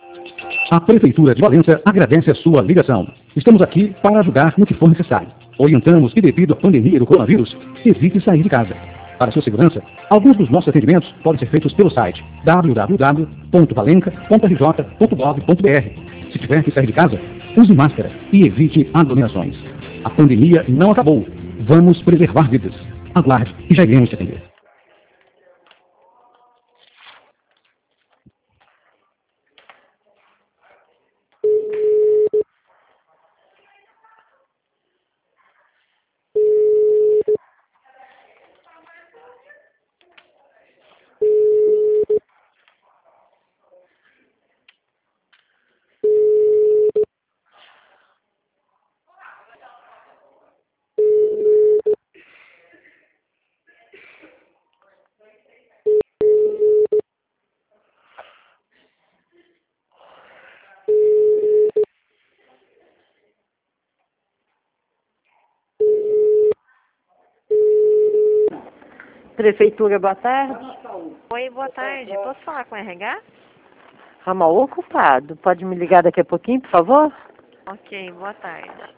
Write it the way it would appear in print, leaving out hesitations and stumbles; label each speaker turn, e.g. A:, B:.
A: A Prefeitura de Valença agradece a sua ligação. Estamos aqui para ajudar no que for necessário. Orientamos que, devido à pandemia do coronavírus, evite sair de casa. Para sua segurança, alguns dos nossos atendimentos podem ser feitos pelo site www.valenca.rj.gov.br. Se tiver que sair de casa, use máscara e evite aglomerações. A pandemia não acabou. Vamos preservar vidas. Aguarde e já iremos te atender.
B: Prefeitura, boa tarde.
C: Oi, boa tarde. Posso falar com o RH?
B: Ramal ocupado. Pode me ligar daqui a pouquinho, por favor?
C: Ok, boa tarde.